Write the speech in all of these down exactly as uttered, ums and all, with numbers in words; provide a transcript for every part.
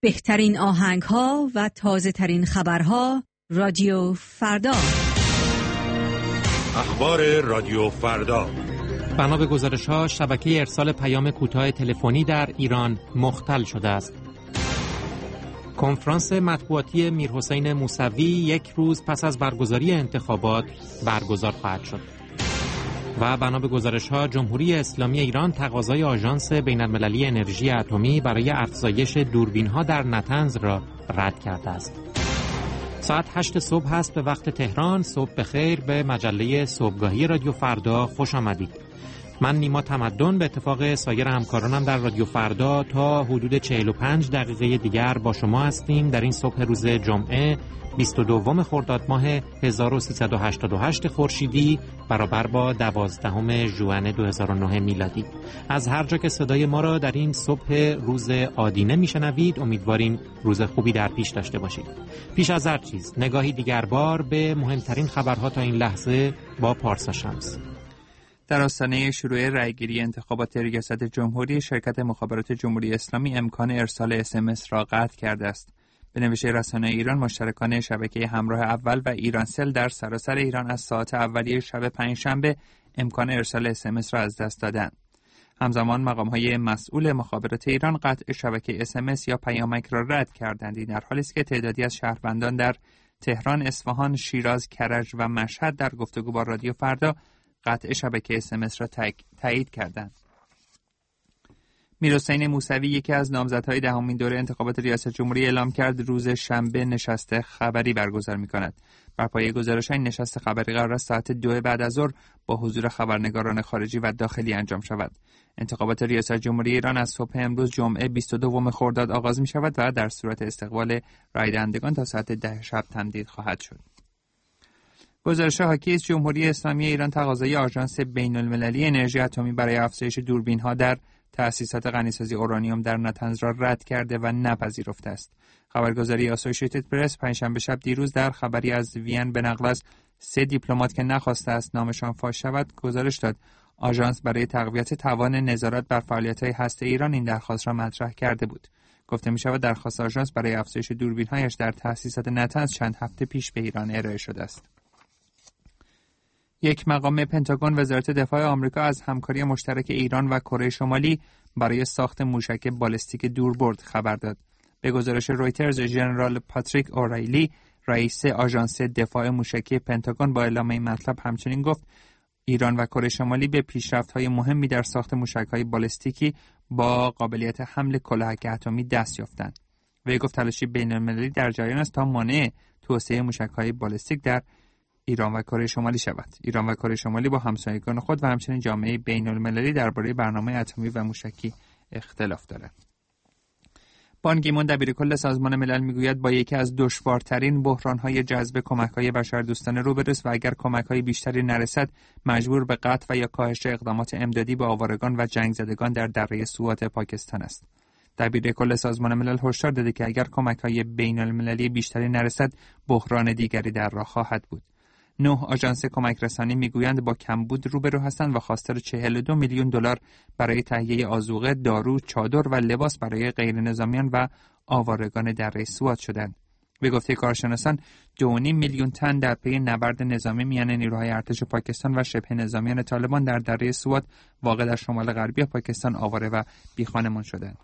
بهترین آهنگ‌ها و تازه‌ترین خبرها رادیو فردا. اخبار رادیو فردا. بنا به گزارش‌ها شبکه ارسال پیام کوتاه تلفنی در ایران مختل شده است. کنفرانس مطبوعاتی میرحسین موسوی یک روز پس از برگزاری انتخابات برگزار خواهد شد. و بنا به گزارش‌ها جمهوری اسلامی ایران تقاضای آژانس بین‌المللی انرژی اتمی برای افزایش دوربین‌ها در نطنز را رد کرده است. ساعت هشت صبح هست به وقت تهران. صبح بخیر به مجله صبحگاهی رادیو فردا خوش آمدید. من نیما تمدن به اتفاق سایر همکارانم در رادیو فردا تا حدود چهل و پنج دقیقه دیگر با شما هستیم در این صبح روز جمعه بیست و دوم خرداد ماه هزار و سیصد و هشتاد و هشت خورشیدی برابر با دوازدهم ژوئن دو هزار و نه میلادی. از هر جا که صدای ما را در این صبح روز آدینه میشنوید امیدواریم روز خوبی در پیش داشته باشید. پیش از هر چیز نگاهی دیگر بار به مهمترین خبرها تا این لحظه با پارسا شمس. در آستانه شروع رأیگیری انتخابات ریاست جمهوری، شرکت مخابرات جمهوری اسلامی امکان ارسال اس ام اس را قطع کرده است. به نوشته رسانه ایران، مشترکان شبکه همراه اول و ایرانسل در سراسر ایران از ساعات اولیه شب پنجشنبه امکان ارسال اس ام اس را از دست دادند. همزمان مقام‌های مسئول مخابرات ایران قطع شبکه اس ام اس یا پیامک را رد کردند. در حالی است که تعدادی از شهروندان در تهران، اصفهان، شیراز، کرج و مشهد در گفتگو با رادیو فردا قطع شبکه اس ام اس را تایید کردند. میرحسین موسوی، یکی از نامزدهای دهمین دوره انتخابات ریاست جمهوری، اعلام کرد روز شنبه نشست خبری برگزار می‌کند. بر پایه گزارش این نشست خبری قرار است ساعت دو بعد از ظهر با حضور خبرنگاران خارجی و داخلی انجام شود. انتخابات ریاست جمهوری ایران از صبح امروز جمعه بیست و دوم خرداد آغاز می‌شود و در صورت استقبال رای دهندگان تا ساعت ده شب تمدید خواهد شد. گزارش حاکی از جمهوری اسلامی ایران تقاضای آژانس بین‌المللی انرژی اتمی برای افزایش دوربین‌ها در تأسیسات غنیسازی اورانیوم در نطنز را رد کرده و نپذیرفته است. خبرگزاری آسوشییتد پرس پنجشنبه شب دیروز در خبری از وین به نقل از سه دیپلمات که نخواسته است نامشان فاش شود گزارش داد آژانس برای تقویت توان نظارت بر فعالیت‌های هسته ایران این درخواست را مطرح کرده بود. گفته می‌شود درخواست آژانس برای افزایش دوربین‌هایش در تأسیسات نطنز چند هفته پیش به ایران ارائه شده است. یک مقام پنتاگون وزارت دفاع آمریکا از همکاری مشترک ایران و کره شمالی برای ساخت موشک بالستیک دوربرد خبر داد. به گزارش رویترز، ژنرال پاتریک اورایلی، رئیس آژانس دفاع موشکی پنتاگون، با اعلام این مطلب همچنین گفت ایران و کره شمالی به پیشرفت‌های مهمی در ساخت موشک‌های بالستیکی با قابلیت حمل کلاهک اتمی دست یافتند. وی گفت تلاشی بین‌المللی در جریان است تا مانع توسعه موشک‌های بالستیک در ایران و کره شمالی شود. ایران و کره شمالی با همسایگان خود و همچنین جامعه بین‌المللی درباره برنامه اتمی و موشکی اختلاف دارند. بان کی مون دبیرکل سازمان ملل میگوید با یکی از دشوارترین بحران‌های جذب کمک‌های بشردوستانه روبروست و اگر کمک‌های بیشتری نرسد مجبور به قطع و یا کاهش اقدامات امدادی به آوارگان و جنگ زدگان در دره سوات پاکستان است. دبیرکل سازمان ملل هشدار داده که اگر کمک‌های بین‌المللی بیشتری نرسد بحران دیگری در راه خواهد بود. نه آژانس کمک رسانی میگویند با کمبود روبرو هستند و خواستار چهل و دو میلیون دلار برای تهیه آذوقه، دارو، چادر و لباس برای غیرنظامیان و آوارگان دره سوات شدند. به گفته کارشناسان دو و نیم میلیون تن در پی نبرد نظامی میان نیروهای ارتش پاکستان و شبه نظامیان طالبان در دره سوات واقع در شمال غربی پاکستان آواره و بیخانمان شدند.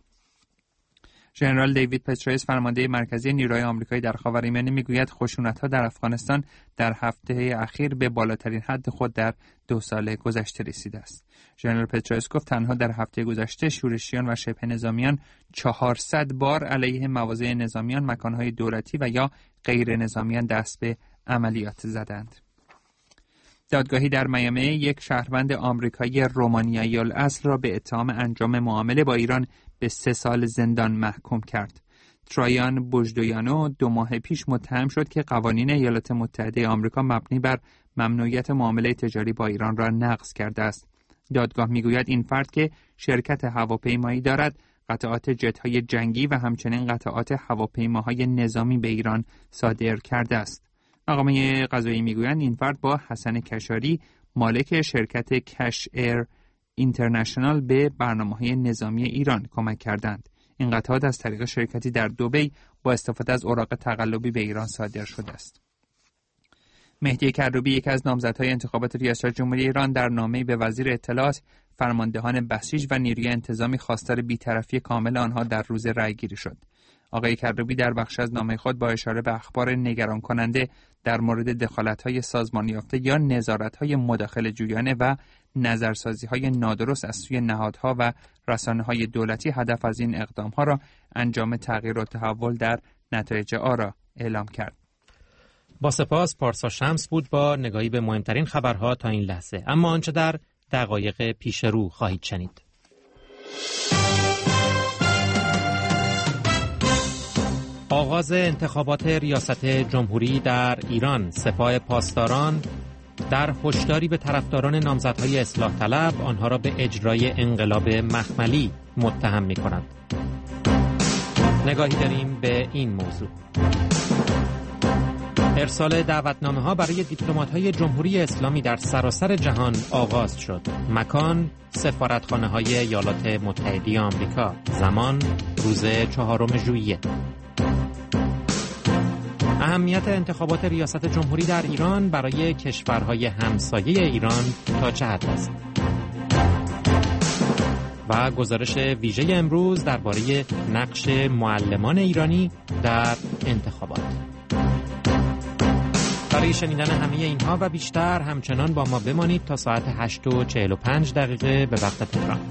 ژنرال دیوید پترایس، فرمانده مرکزی نیروهای آمریکایی در خاورمیانه، میگوید خشونت‌ها در افغانستان در هفته اخیر به بالاترین حد خود در دو سال گذشته رسیده است. ژنرال پترایس گفت تنها در هفته گذشته شورشیان و شبه نظامیان چهارصد بار علیه مواضع نظامیان، مکانهای دولتی و یا غیر نظامیان دست به عملیات زدند. دادگاهی در میامی یک شهروند آمریکایی رومانیایی الاصل را به اتهام انجام معامله با ایران به سه سال زندان محکوم کرد. ترایان بوژدویانو دو ماه پیش متهم شد که قوانین ایالات متحده آمریکا مبنی بر ممنوعیت معامله تجاری با ایران را نقض کرده است. دادگاه میگوید این فرد که شرکت هواپیمایی دارد، قطعات جت‌های جنگی و همچنین قطعات هواپیماهای نظامی به ایران صادر کرده است. مقامه قضایی میگویند این فرد با حسن کشاری، مالک شرکت کش ایر اینترنشنال، به برنامه‌های نظامی ایران کمک کردند. این قطعات از طریق شرکتی در دبی با استفاده از اوراق تقلبی به ایران صادر شده است. مهدی کروبی، یکی از نامزدهای انتخابات ریاست جمهوری ایران، در نامه‌ای به وزیر اطلاعات، فرماندهان بسیج و نیروی انتظامی خواستار بی‌طرفی کامل آنها در روز رأیگیری شد. آقای کروبی در بخش از نامه خود با اشاره به اخبار نگران کننده در مورد دخالت‌های سازمان یافته یا نظارت‌های مداخله جویانه و نظرسازی‌های نادرست از سوی نهادها و رسانه‌های دولتی هدف از این اقدام‌ها را انجام تغییر و تحول در نتایج آرا اعلام کرد. با سپاس. پارسا شمس بود با نگاهی به مهمترین خبرها تا این لحظه. اما آنچه در دقایق پیش رو خواهید شنید. آغاز انتخابات ریاست جمهوری در ایران. سپاه پاسداران در هشداری به طرفداران نامزدهای اصلاح طلب آنها را به اجرای انقلاب مخملی متهم می‌کنند. نگاهی داریم به این موضوع. ارسال دعوتنامه‌ها برای دیپلمات‌های جمهوری اسلامی در سراسر جهان آغاز شد. مکان: سفارتخانه‌های ایالات متحده آمریکا. زمان: روز چهارم ژوئیه. اهمیت انتخابات ریاست جمهوری در ایران برای کشورهای همسایه ایران تا چه حد است؟ و گزارش ویژه امروز درباره نقش معلمان ایرانی در انتخابات. برای شنیدن همه اینها و بیشتر همچنان با ما بمانید تا ساعت هشت و چهل و پنج دقیقه به وقت تهران.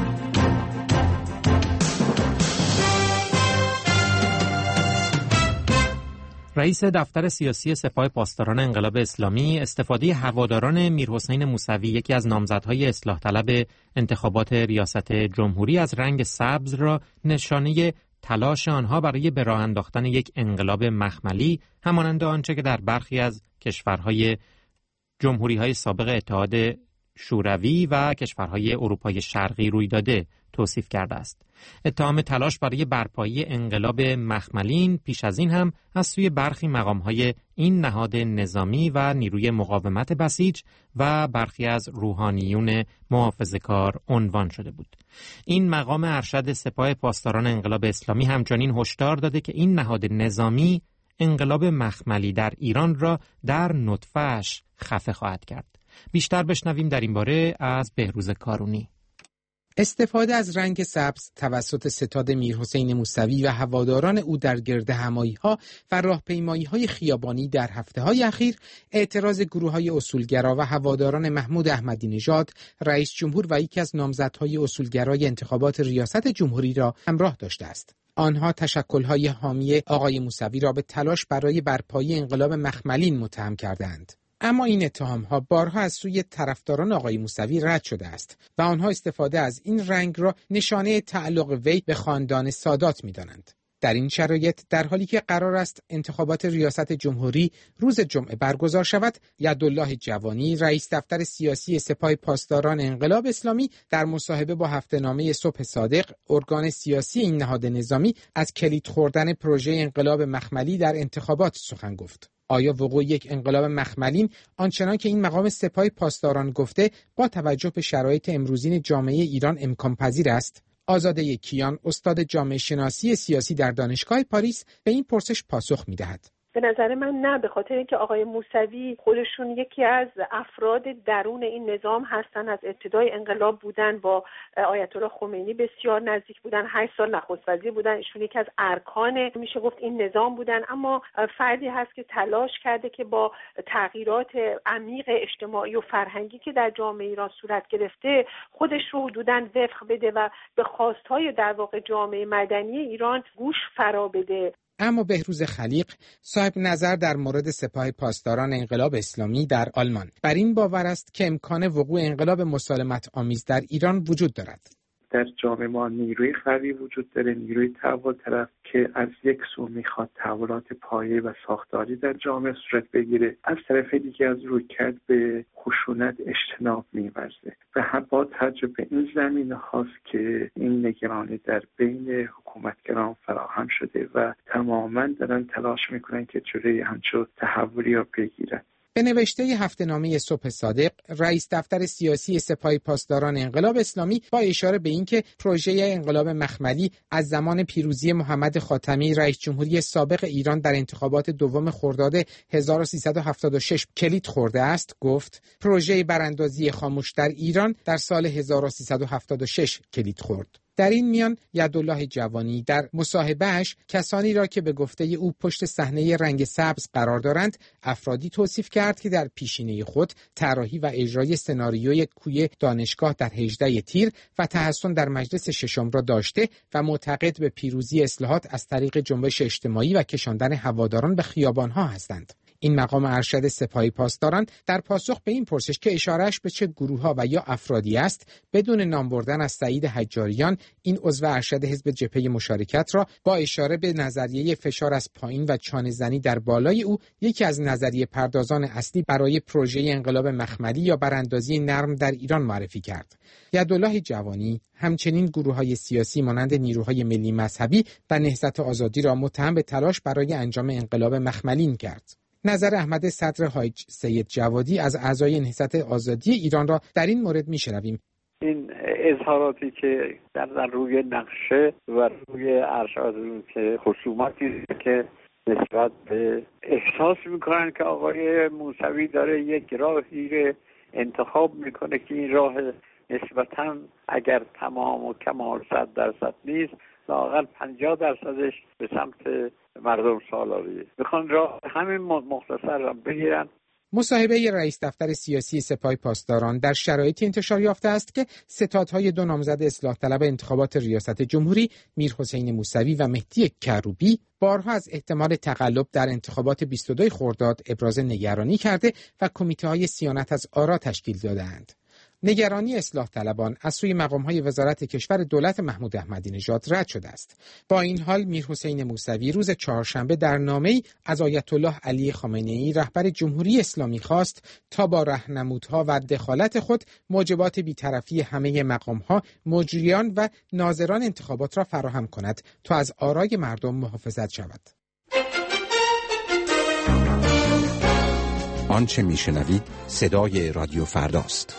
رئیس دفتر سیاسی سپاه پاسداران انقلاب اسلامی استفاده هواداران میرحسین موسوی، یکی از نامزدهای اصلاح طلب انتخابات ریاست جمهوری، از رنگ سبز را نشانه تلاش آنها برای به راه انداختن یک انقلاب مخملی همانند آنچه که در برخی از کشورهای جمهوری‌های سابق اتحاد شوروی و کشورهای اروپای شرقی روی داده توصیف کرده است. اتهام تلاش برای برپایی انقلاب مخملین پیش از این هم از سوی برخی مقام‌های این نهاد نظامی و نیروی مقاومت بسیج و برخی از روحانیون محافظه‌کار عنوان شده بود. این مقام ارشد سپاه پاسداران انقلاب اسلامی همچنین هشدار داده که این نهاد نظامی انقلاب مخملی در ایران را در نطفه‌اش خفه خواهد کرد. بیشتر بشنویم در این باره از بهروز کارونی. استفاده از رنگ سبز توسط ستاد میرحسین موسوی و هواداران او در گردهمایی‌ها و راهپیمایی‌های خیابانی در هفته‌های اخیر اعتراض گروه‌های اصولگرا و هواداران محمود احمدی نژاد رئیس جمهور و یکی از نامزدهای اصولگرای انتخابات ریاست جمهوری را همراه داشته است. آنها تشکل‌های حامی آقای موسوی را به تلاش برای برپایی انقلاب مخملین متهم کردند. اما این اتهام‌ها بارها از سوی طرفداران آقای موسوی رد شده است و آنها استفاده از این رنگ را نشانه تعلق وی به خاندان سادات می‌دانند. در این شرایط در حالی که قرار است انتخابات ریاست جمهوری روز جمعه برگزار شود، یدالله جوانی رئیس دفتر سیاسی سپاه پاسداران انقلاب اسلامی در مصاحبه با هفته‌نامه صبح صادق، ارگان سیاسی این نهاد نظامی، از کلید خوردن پروژه انقلاب مخملی در انتخابات سخن گفت. آیا وقوع یک انقلاب مخملین آنچنان که این مقام سپاه پاسداران گفته با توجه به شرایط امروزین جامعه ایران امکان پذیر است؟ آزاده کیان، استاد جامعه شناسی سیاسی در دانشگاه پاریس، به این پرسش پاسخ می‌دهد. به نظر من نه، به خاطر اینکه آقای موسوی خودشون یکی از افراد درون این نظام هستن، از ابتدای انقلاب بودن، با آیت الله خمینی بسیار نزدیک بودن، هشت سال نخست وزیر بودن، ایشون یکی از ارکان میشه گفت این نظام بودن. اما فردی هست که تلاش کرده که با تغییرات عمیق اجتماعی و فرهنگی که در جامعه ایران صورت گرفته خودش رو حدوداً وفق بده و به خواستهای در واقع جامعه مدنی ایران گوش فرا بده. اما بهروز خلیق، صاحب نظر در مورد سپاه پاسداران انقلاب اسلامی در آلمان، بر این باور است که امکان وقوع انقلاب مسالمت آمیز در ایران وجود دارد. در جامعه ما نیروی قوی وجود داره، نیروی تحول طرف که از یک سو میخواد تحولات پایه و ساختاری در جامعه صورت بگیره، از طرف دیگه از رویکرد به خشونت اجتناب می‌ورزه و هم با تجربه این زمینه هاست که این نگرانی در بین حکومتگران فراهم شده و تماما دارن تلاش میکنن که جلوی همچون تحولی رو بگیرن. به نوشته هفته‌نامه صبح صادق، رئیس دفتر سیاسی سپاه پاسداران انقلاب اسلامی با اشاره به اینکه پروژه انقلاب مخملی از زمان پیروزی محمد خاتمی رئیس جمهوری سابق ایران در انتخابات دوم خرداد هزار و سیصد و هفتاد و شش کلید خورده است، گفت پروژه براندازی خاموش در ایران در سال هزار و سیصد و هفتاد و شش کلید خورد. در این میان یدالله جوانی در مصاحبه‌اش کسانی را که به گفته او پشت صحنه رنگ سبز قرار دارند افرادی توصیف کرد که در پیشینه خود طراحی و اجرای سناریوی کوی دانشگاه در هجده تیر و تحسن در مجلس ششم را داشته و معتقد به پیروزی اصلاحات از طریق جنبش اجتماعی و کشاندن هواداران به خیابان‌ها هستند. این مقام ارشد سپاه پاسداران در پاسخ به این پرسش که اشارهش به چه گروه‌ها و یا افرادی است، بدون نام بردن از سعید حجاریان، این عضو ارشد حزب جبهه مشارکت را با اشاره به نظریه فشار از پایین و چانه‌زنی در بالای او یکی از نظریه پردازان اصلی برای پروژه انقلاب مخملی یا براندازی نرم در ایران معرفی کرد. یدالله جوانی همچنین گروه‌های سیاسی مانند نیروهای ملی مذهبی و نهضت آزادی را متهم به تلاش برای انجام انقلاب مخملی کرد. نظر احمد صدر حاج سید جوادی از اعضای نهضت آزادی ایران را در این مورد می‌شنویم. این اظهاراتی که در, در روی نقشه و روی ارشاد که خصوماتی که نسبت به احساس میکنن که آقای موسوی داره یک راهی رو انتخاب میکنه که این راه نسبتاً اگر تمام و کمال صد درصد نیست لااقل پنجاه درصدش به سمت مردم سالاریه. میخوان راه همین مختصر را بگیرن. مصاحبه رئیس دفتر سیاسی سپاه پاسداران در شرایطی انتشار یافته است که ستادهای دو نامزد اصلاح طلب انتخابات ریاست جمهوری میرحسین موسوی و مهدی کروبی بارها از احتمال تقلب در انتخابات بیست و دو خرداد ابراز نگرانی کرده و کمیته‌های صیانت از آرا تشکیل داده‌اند. نگرانی اصلاح طلبان از سوی مقام‌های وزارت کشور دولت محمود احمدی نژاد رد شده است. با این حال میرحسین موسوی روز چهارشنبه در نامه‌ای از آیت الله علی خامنه‌ای رهبر جمهوری اسلامی خواست تا با راهنمودها و دخالت خود موجبات بی‌طرفی همه مقام‌ها، مجریان و ناظران انتخابات را فراهم کند تا از آرای مردم محافظت شود. آنچه میشنوید صدای رادیو فرداست.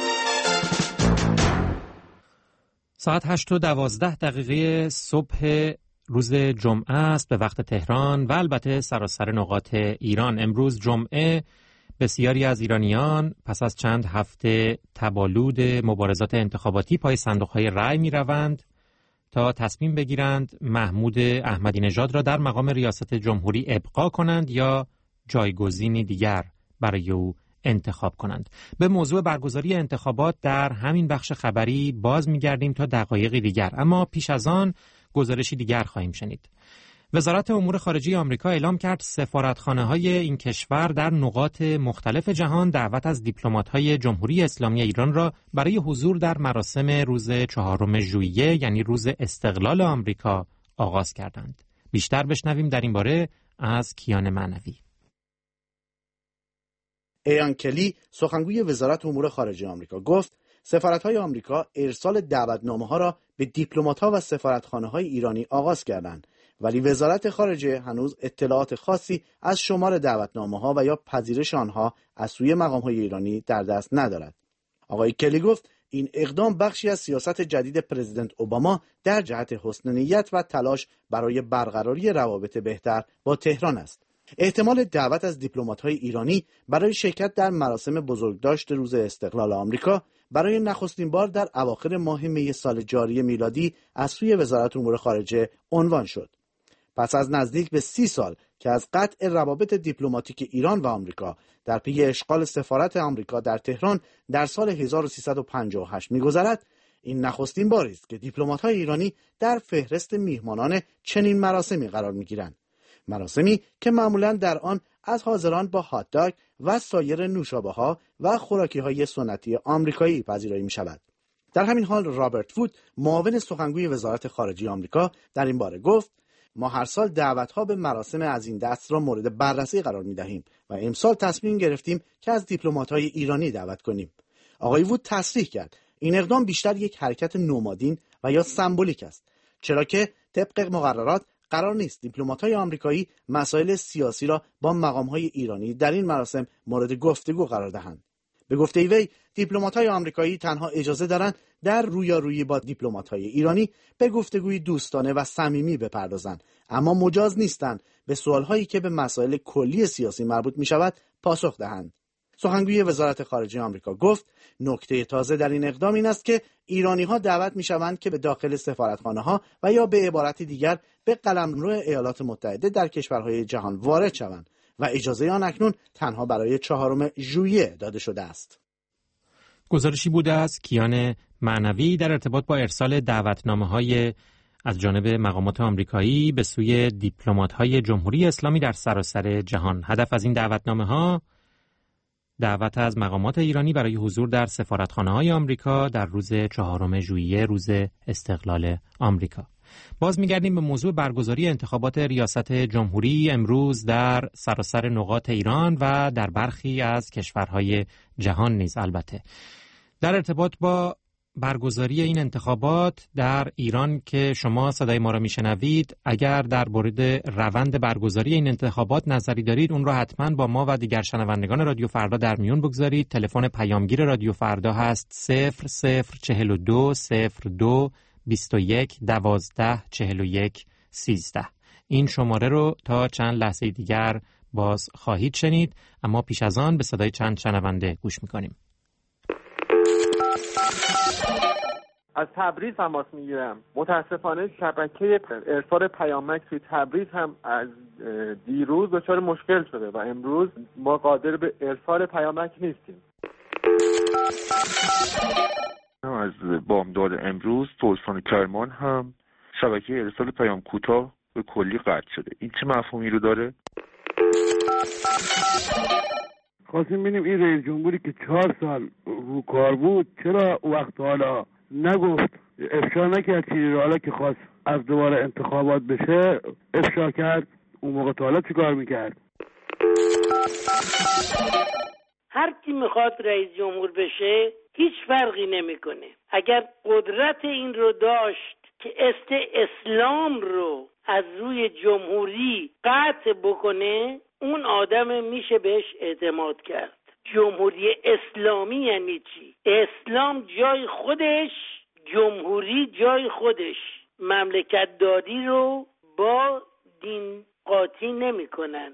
ساعت هشت و دوازده دقیقه صبح روز جمعه است به وقت تهران و البته سراسر نقاط ایران. امروز جمعه بسیاری از ایرانیان پس از چند هفته تبالود مبارزات انتخاباتی پای صندوق‌های رأی می‌روند تا تصمیم بگیرند محمود احمدی نژاد را در مقام ریاست جمهوری ابقا کنند یا جایگزینی دیگر برای او انتخاب کنند. به موضوع برگزاری انتخابات در همین بخش خبری باز می‌گردیم تا دقایقی دیگر، اما پیش از آن گزارشی دیگر خواهیم شنید. وزارت امور خارجه آمریکا اعلام کرد سفارتخانه‌های این کشور در نقاط مختلف جهان دعوت از دیپلمات‌های جمهوری اسلامی ایران را برای حضور در مراسم روز چهارم ژوئیه یعنی روز استقلال آمریکا آغاز کردند. بیشتر بشنویم در این باره از کیان معنوی. ایان کلی سخنگوی وزارت امور خارجه آمریکا گفت سفارت‌های آمریکا ارسال دعوتنامه‌ها را به دیپلمات‌ها و سفارتخانه‌های ایرانی آغاز کردند، ولی وزارت خارجه هنوز اطلاعات خاصی از شمار دعوتنامه‌ها و یا پذیرش آنها از سوی مقام‌های ایرانی در دست ندارد. آقای کلی گفت این اقدام بخشی از سیاست جدید پرزیدنت اوباما در جهت حسن نیت و تلاش برای برقراری روابط بهتر با تهران است. احتمال دعوت از دیپلمات‌های ایرانی برای شرکت در مراسم بزرگداشت روز استقلال آمریکا برای نخستین بار در اواخر ماه می سال جاری میلادی از سوی وزارت امور خارجه عنوان شد. پس از نزدیک به سی سال که از قطع روابط دیپلماتیک ایران و آمریکا در پی اشغال سفارت آمریکا در تهران در سال هزار و سیصد و پنجاه و هشت می‌گذرد، این نخستین باری است که دیپلمات‌های ایرانی در فهرست میهمانان چنین مراسمی قرار می‌گیرند. مراسمی که معمولاً در آن از حاضران با هات داگ و سایر نوشابه‌ها و خوراکی‌های سنتی آمریکایی پذیرایی می‌شود. در همین حال رابرت وود، معاون سخنگوی وزارت خارجه آمریکا، در این باره گفت: ما هر سال دعوت‌ها به مراسم از این دست را مورد بررسی قرار می‌دهیم و امسال تصمیم گرفتیم که از دیپلمات‌های ایرانی دعوت کنیم. آقای وود تصریح کرد این اقدام بیشتر یک حرکت نومادین و یا سمبولیک است، چرا که طبق مقررات قرار نیست دیپلمات‌های آمریکایی مسائل سیاسی را با مقام‌های ایرانی در این مراسم مورد گفتگو قرار دهند. به گفته وی، دیپلمات‌های آمریکایی تنها اجازه دارند در رویارویی با دیپلمات‌های ایرانی به گفتگوی دوستانه و صمیمی بپردازند، اما مجاز نیستند به سوال‌هایی که به مسائل کلی سیاسی مربوط می‌شود پاسخ دهند. سخنگوی وزارت خارجه آمریکا گفت نکته تازه در این اقدام این است که ایرانی‌ها دعوت می‌شوند که به داخل سفارتخانه‌ها و یا به عبارت دیگر به قلمرو ایالات متحده در کشورهای جهان وارد شوند و اجازه آن اکنون تنها برای چهارم ژوئیه داده شده است. گزارشی بوده از کیان معنوی در ارتباط با ارسال دعوتنامه‌های از جانب مقامات آمریکایی به سوی دیپلمات‌های جمهوری اسلامی در سراسر جهان. هدف از این دعوتنامه‌ها دعوت از مقامات ایرانی برای حضور در سفارتخانه‌های آمریکا در روز چهارم ژوئیه، روز استقلال آمریکا. باز می‌گردیم به موضوع برگزاری انتخابات ریاست جمهوری امروز در سراسر نقاط ایران و در برخی از کشورهای جهان نیز. البته در ارتباط با برگزاری این انتخابات در ایران که شما صدای ما را میشنوید، اگر در مورد روند برگزاری این انتخابات نظری دارید اون را حتما با ما و دیگر شنوندگان رادیو فردا در میون بگذارید. تلفن پیامگیر رادیو فردا هست صفر صفر چهل و دو صفر دو بیست و یک دوازده چهل و یک سیزده. این شماره رو تا چند لحظه دیگر باز خواهید شنید، اما پیش از آن به صدای چند شنونده گوش میکنیم. از تبریز تماس میگیرم. متاسفانه شبکه ارسال پیامک توی تبریز هم از دیروز دچار مشکل شده و امروز ما قادر به ارسال پیامک نیستیم. از بامداد امروز تو استان کرمان هم شبکه ارسال پیام کوتاه به کلی قطع شده. این چه مفهومی رو داره؟ خواستیم ببینیم این رئیس جمهوری که چهار سال رو کار بود چرا وقت حالا نگفت، افشا نکرد چیزی رو، حالا که خواست از دوباره انتخابات بشه افشا کرد. اون موقع تا حالا چی کار میکرد؟ هر کی میخواد رئیس جمهور بشه هیچ فرقی نمیکنه. اگر قدرت این رو داشت که است اسلام رو از روی جمهوری قطع بکنه، اون آدم میشه بهش اعتماد کرد. جمهوری اسلامی یعنی چی؟ اسلام جای خودش، جمهوری جای خودش. مملکت داری رو با دین قاطی نمی کنن.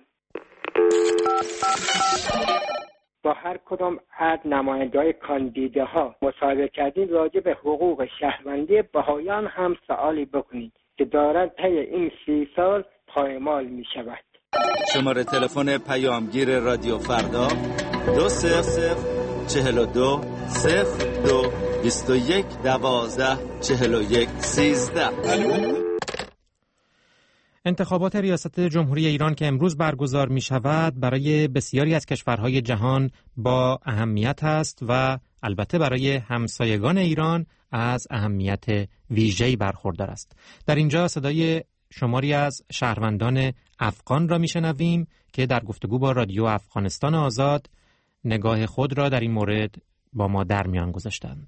با هر کدام از نماینده‌های کاندیده ها مصاحبه کردیم، راجع به حقوق شهروندی بهائیان هم سوالی بکنید که دارن طی این سی سال پایمال می شود. شماره تلفن پیامگیر رادیو فردا دو صفر صفر چهل و دو صفر دو بیست و یک دوازده چهل و یک سیزده. انتخابات ریاست جمهوری ایران که امروز برگزار می شود برای بسیاری از کشورهای جهان با اهمیت است و البته برای همسایگان ایران از اهمیت ویژه‌ای برخوردار است. در اینجا صدای شماری از شهروندان افغان را میشنویم که در گفتگو با رادیو افغانستان آزاد نگاه خود را در این مورد با ما در میان گذاشتند.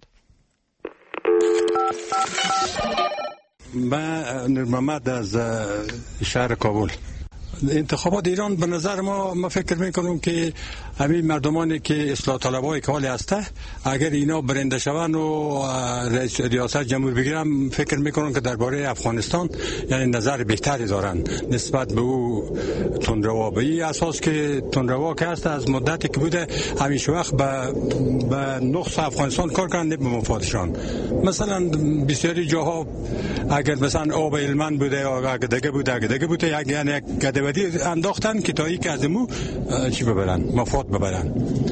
من نور محمد از شهر کابل. انتخابات ایران به نظر ما ما فکر میکنم که همین مردمانی که اصلاح طلبای که حالی هسته اگر اینا برنده شون و رئیس ریاست جمهور بگیرن، فکر میکنم که درباره افغانستان یعنی نظر بهتری دارن نسبت به او تندروا. به این اساس که تندروا که هست از مدتی که بوده همیشه وقت به به نقص افغانستان کار کردن به مفادشان. مثلا بسیاری جاها اگر مثلا آب هلمند بوده یا اگر دیگه بوده اگر دیگه بوده یعنی یک گدودی انداختن که تا ای که از مو چی ببرن، مفاد ببرن.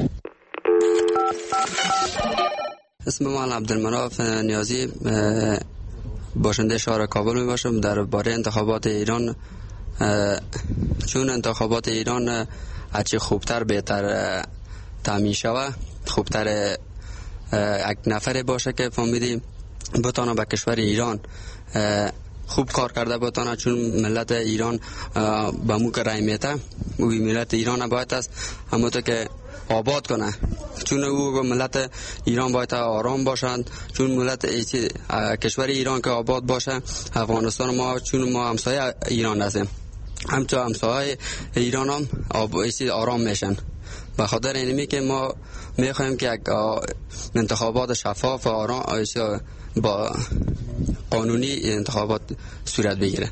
اسم من عبدالمناف نیازی، باشنده شهر کابل می باشم. درباره انتخابات ایران، چون انتخابات ایران هرچی خوبتر بهتر تامین شوه، خوبتر یک نفر باشه که فهمیدیم بتانه به کشور ایران خوب کار کرده بتانه، چون ملت ایران با مو که رای میته، ملت ایران باید است همونطور که آباد کنه، چون او ملت ایران باید آرام باشند، چون ملت کشور ایران که آباد باشه. افغانستان ما چون ما همسایه ایران هستیم، همچون همسایه ایران هم آرام میشن. به خاطر اینمی که ما میخوایم که انتخابات شفاف و آرام با قانونی انتخابات صورت بگیره.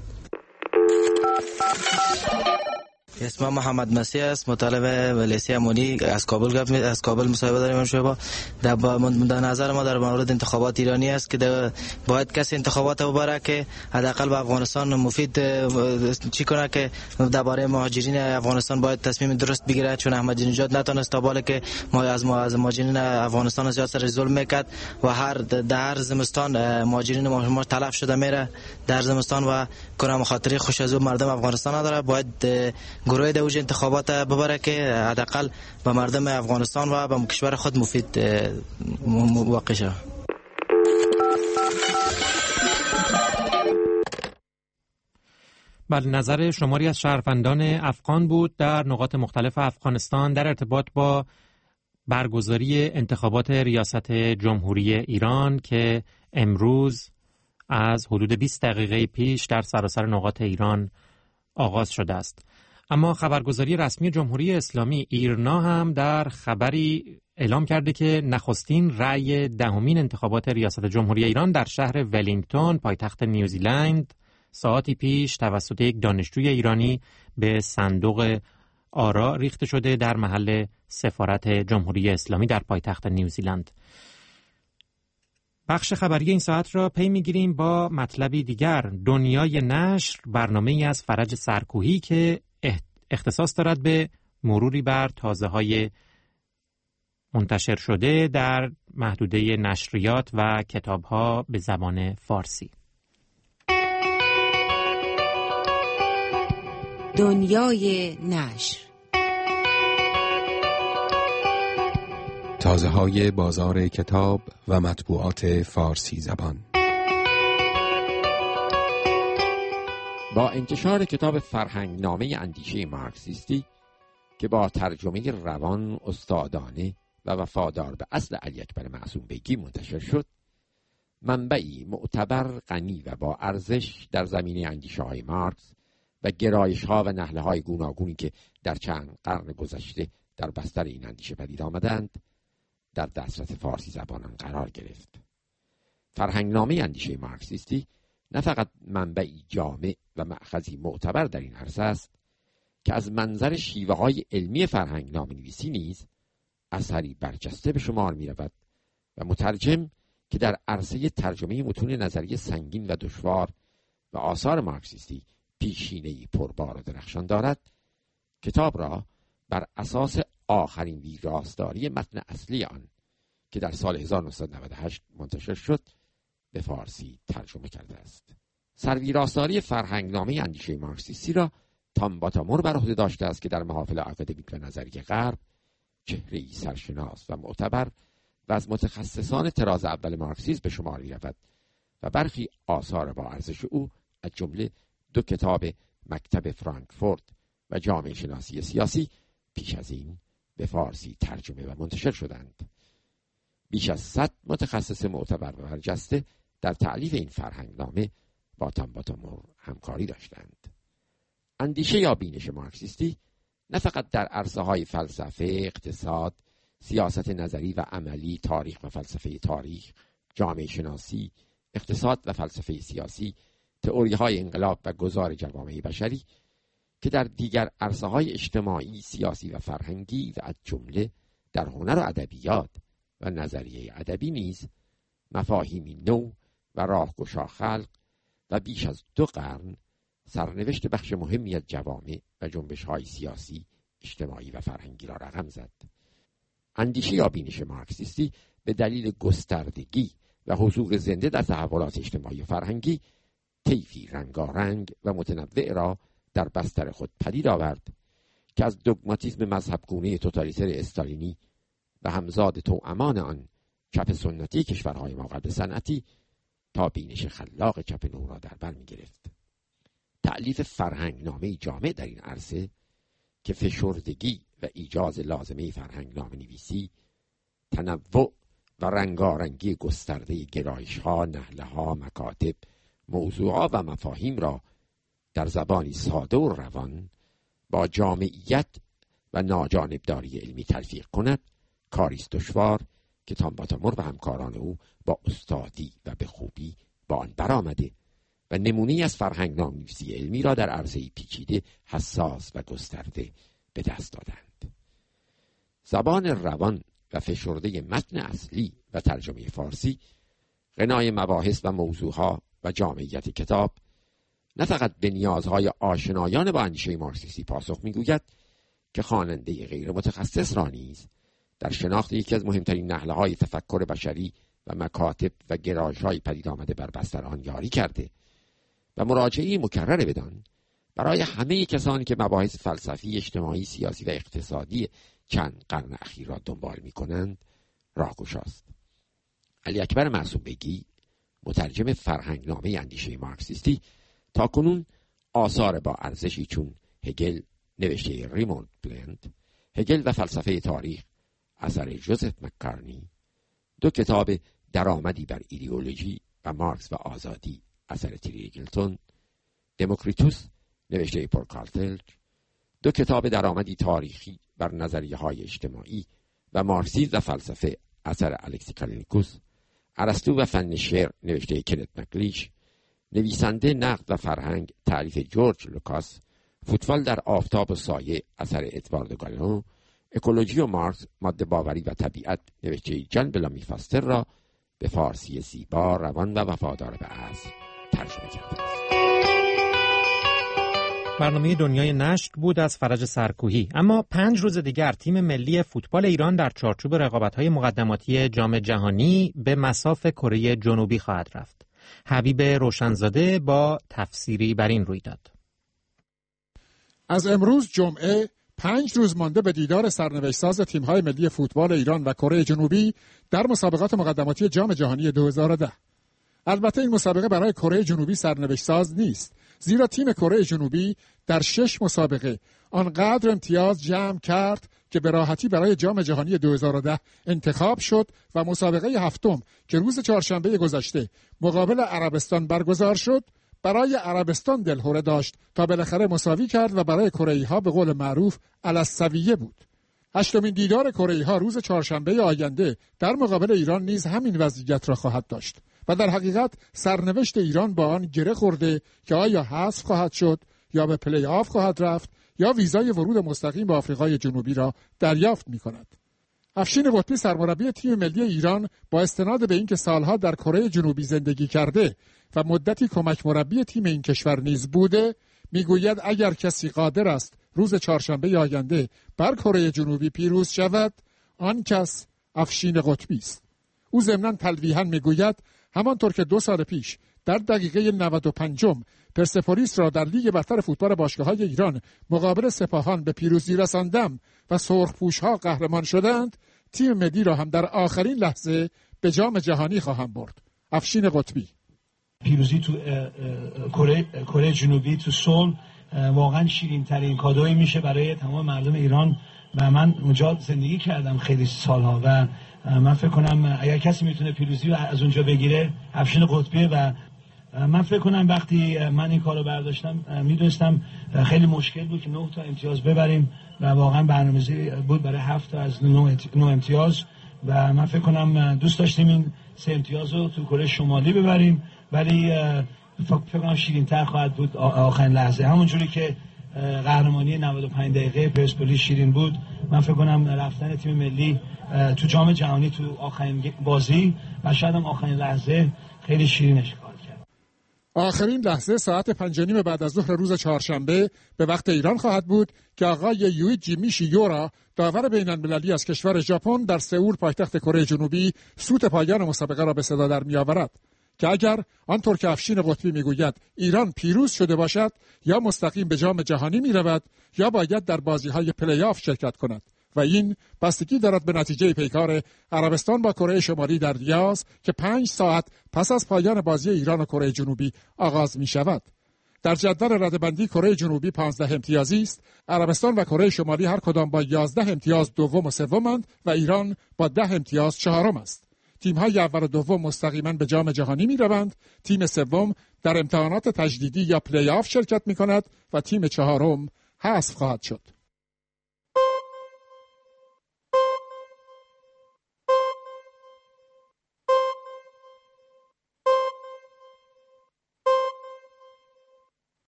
اسمم محمد مسیح است، مطالب ولیسی امونی از کابل گفت از کابل مصاحبه داریم شما. در در نظر ما در مورد انتخابات ایرانی است که باید کسی انتخابات ببره که حداقل به افغانستان مفید چی کنه، که درباره مهاجرین افغانستان باید تصمیم درست بگیره، چون احمدی نژاد نتونست تا بالا که ما از ما از مهاجرین افغانستان زیاد سر ظلم میکرد و هر در زمستان مهاجرین ما تلف شده میره در زمستان و کنم خاطری خوش از مردم افغانستان نداره. باید گروه دوج انتخابات ببره که حداقل به مردم افغانستان و به کشور خود مفید واقع شه. بله، نظر شماری از شهروندان افغان بود در نقاط مختلف افغانستان در ارتباط با برگزاری انتخابات ریاست جمهوری ایران که امروز از حدود بیست دقیقه پیش در سراسر نقاط ایران آغاز شده است. اما خبرگزاری رسمی جمهوری اسلامی ایرنا هم در خبری اعلام کرده که نخستین رأی دهمین انتخابات ریاست جمهوری ایران در شهر ولینگتون پایتخت نیوزیلند ساعتی پیش توسط یک دانشجوی ایرانی به صندوق آرا ریخته شده در محل سفارت جمهوری اسلامی در پایتخت نیوزیلند. بخش خبری این ساعت را پی می‌گیریم با مطلبی دیگر. دنیای نشر برنامه‌ای از فرج سرکوهی که اختصاص دارد به مروری بر تازه‌های منتشر شده در محدوده نشریات و کتاب‌ها به زبان فارسی. دنیای نشر، تازه‌های بازار کتاب و مطبوعات فارسی زبان. با انتشار کتاب فرهنگنامه اندیشه مارکسیستی که با ترجمه روان، استادانه و وفادار به اصل علی اکبر معصوم بیگی منتشر شد، منبعی معتبر، غنی و با ارزش در زمینه اندیشه‌های مارکس و گرایش‌ها و نهله‌های گوناگونی که در چند قرن گذشته در بستر این اندیشه پدید آمدند، در دسترس فارسی زبانان قرار گرفت. فرهنگنامه اندیشه مارکسیستی نه فقط منبعی جامع و مأخذی معتبر در این عرصه است که از منظر شیوه‌های علمی فرهنگنامه نویسی نیز اثری برجسته به شمار می‌رود و مترجم که در عرصه ترجمه متون نظری سنگین و دشوار و آثار مارکسیستی پیشینه‌ای پربار و درخشان دارد، کتاب را بر اساس آخرین ویراستاری متن اصلی آن که در سال هزار و نهصد و نود و هشت منتشر شد به فارسی ترجمه کرده است. سرویراستاری فرهنگنامه اندیشه مارکسیستی را تامباتامور بر عهده داشته است که در محافل آکادمیک و نظری غرب چهره‌ای سرشناس و معتبر و از متخصصان طراز اول مارکسیسم به شمار می‌رود و برخی آثار با ارزش او از جمله دو کتاب مکتب فرانکفورت و جامعه شناسی سیاسی پیش از این به فارسی ترجمه و منتشر شدند. بیش از صد متخصص معتبر و برجسته در تألیف این فرهنگنامه با تامباتامور همکاری داشتند. اندیشه یا بینش مارکسیستی نه فقط در عرصه‌های فلسفه، اقتصاد، سیاست نظری و عملی، تاریخ و فلسفه تاریخ، جامعه شناسی، اقتصاد و فلسفه سیاسی، تئوری‌های انقلاب و گذار جوامع بشری که در دیگر عرصه‌های اجتماعی، سیاسی و فرهنگی و از جمله در هنر و ادبیات و نظریه ادبی نیز مفاهیمی نو و راهگشا خلق و بیش از دو قرن سرنوشت بخش مهمی از جوامع و جنبش‌های سیاسی، اجتماعی و فرهنگی را رقم زد. اندیشه یا بینش مارکسیستی به دلیل گستردگی و حضور زنده در تحولات اجتماعی و فرهنگی طیفی رنگارنگ و متنوع را در بستر خود پدید آورد که از دوگماتیسم مذهبگونه توتالیتر استالینی و همزاد توامان آن چپ سنتی کشورهای ماقبل صنعتی تا بینش خلاق چپ نو را در بر می گرفت. تألیف فرهنگنامه جامع در این عرصه که فشردگی و ایجاز لازمه فرهنگنامه نویسی تنوع و رنگارنگی گسترده گرایش‌ها، نهله‌ها، مکاتب، موضوعات و مفاهیم را در زبانی ساده و روان با جامعیت و ناجانبداری علمی تلفیق کند کاریست دشوار که تامباتامور و همکاران او با استادی و به خوبی با آن برآمده و نمونه‌ای از فرهنگ نام‌نویسی علمی را در عرصه‌ای پیچیده، حساس و گسترده به دست دادند. زبان روان و فشرده متن اصلی و ترجمه فارسی، غنای مباحث و موضوعها و جامعیت کتاب نه فقط به نیازهای آشنایان با اندیشه مارکسیستی پاسخ می‌گوید که خواننده غیر متخصص را نیز در شناخت یکی از مهمترین نهله‌های تفکر بشری و مکاتب و گرایش‌های پدید آمده بر بستر آن یاری کرده و مراجعه مکرر بدان برای همه کسانی که مباحث فلسفی، اجتماعی، سیاسی و اقتصادی چند قرن اخیر را دنبال می‌کنند راهگشاست. علی اکبر معصوم بیگی، مترجم فرهنگنامه اندیشه مارکسیستی، تاکنون آثار با ارزشی چون هگل نوشته ریموند بلند، هگل و فلسفه تاریخ اثر جوزف مکارنی، دو کتاب درآمدی بر ایدئولوژی و مارکس و آزادی اثر تری گیلتون، دموکریتوس نوشته پول کارتلج، دو کتاب درآمدی تاریخی بر نظریه های اجتماعی و مارکسیسم و فلسفه اثر الکسی کالینیکوس، ارسطو و فن شعر نوشته کنت مکلیش، نویسنده نقد و فرهنگ تعریف جورج لوکاس، فوتبال در آفتاب و سایه اثر ادوارد گالون، اکولوژی و مارکس ماده باوری و طبیعت نوشته جان بلامی فاستر را به فارسی زیبا، روان و وفادار به اصل ترجمه کرده است. برنامه دنیای نشر بود از فرج سرکوهی. اما پنج روز دیگر تیم ملی فوتبال ایران در چارچوب رقابت‌های مقدماتی جام جهانی به مصاف کره جنوبی خواهد رفت. حبیب روشنزاده با تفسیری بر این رویداد. از امروز جمعه پنج روز مانده به دیدار سرنوشت ساز تیم‌های ملی فوتبال ایران و کره جنوبی در مسابقات مقدماتی جام جهانی دو هزار و ده. البته این مسابقه برای کره جنوبی سرنوشت ساز نیست، زیرا تیم کره جنوبی در شش مسابقه آنقدر امتیاز جمع کرد که به راحتی برای جام جهانی دو هزار و ده انتخاب شد و مسابقه هفتم که روز چهارشنبه گذشته مقابل عربستان برگزار شد برای عربستان دلهره داشت تا بالاخره مساوی کرد و برای کره‌ای‌ها به قول معروف علی السویه بود. هشتمین دیدار کره‌ای‌ها روز چهارشنبه آینده در مقابل ایران نیز همین وضعیت را خواهد داشت و در حقیقت سرنوشت ایران با آن گره خورده که آیا حذف خواهد شد یا به پلی آف خواهد رفت یا ویزای ورود مستقیم به آفریقای جنوبی را دریافت می‌کند. افشین قطبی سرمربی تیم ملی ایران با استناد به اینکه سالها در کره جنوبی زندگی کرده و مدتی کمک مربی تیم این کشور نیز بوده میگوید اگر کسی قادر است روز چهارشنبه آینده بر کره جنوبی پیروز شود آن کس افشین قطبی است. او ضمناً تلویحاً میگوید همانطور که دو سال پیش در دقیقه نود و پنج پرسپولیس را در لیگ برتر فوتبال باشگاه‌های ایران مقابل سپاهان به پیروزی رساندم و سرخپوش‌ها قهرمان شدند، تیم ملی را هم در آخرین لحظه به جام جهانی خواهم برد. افشین قطبی. پیروزی تو کره کره جنوبی تو سول واقعا شیرین ترین کادویی میشه برای تمام مردم ایران و من اونجا زندگی کردم خیلی سالها و من فکر کنم اگر کسی میتونه پیروزی رو از اونجا بگیره افشین قطبیه و من فکر کنم وقتی من این کارو برداشتم میدونستم خیلی مشکل بود که نه تا امتیاز ببریم و واقعا برنامه‌ریزی بود برای هفت تا از نه امتیاز و من فکر کنم دوست داشتیم این سه امتیاز رو تو کره شمالی ببریم ولی فکر کنم شیرین‌تر خواهد بود آخرین لحظه. همونجوری که قهرمانی نود و پنج دقیقه پرسپولیس شیرین بود من فکر کنم رفتن تیم ملی تو جام جهانی تو آخرین بازی و شاید هم آخرین لحظه خیلی شیرینش خواهد کرد. آخرین لحظه ساعت پنج و نیم بعد از ظهر روز چهارشنبه به وقت ایران خواهد بود که آقای یویجی میشیورا داور بین‌المللی از کشور ژاپن در سئول پایتخت کره جنوبی سوت پایان مسابقه را به صدا در میآورد که اگر آنطور که افشین قطبی میگوید ایران پیروز شده باشد یا مستقیم به جام جهانی می رود یا باید در بازی های پلی آف شرکت کند و این بستگی دارد به نتیجه پیکار عربستان با کره شمالی در ریاض که پنج ساعت پس از پایان بازی ایران و کره جنوبی آغاز می شود. در جدول رده‌بندی کره جنوبی پانزده امتیازی است. عربستان و کره شمالی هر کدام با یازده امتیاز دوم و سومند و ایران با ده امتیاز چهارم است. تیم‌های اول و دوم مستقیما به جام جهانی می‌روند. تیم سوم در امتحانات تجدیدی یا پلی آف شرکت می‌کند و تیم چهارم حذف خواهد شد.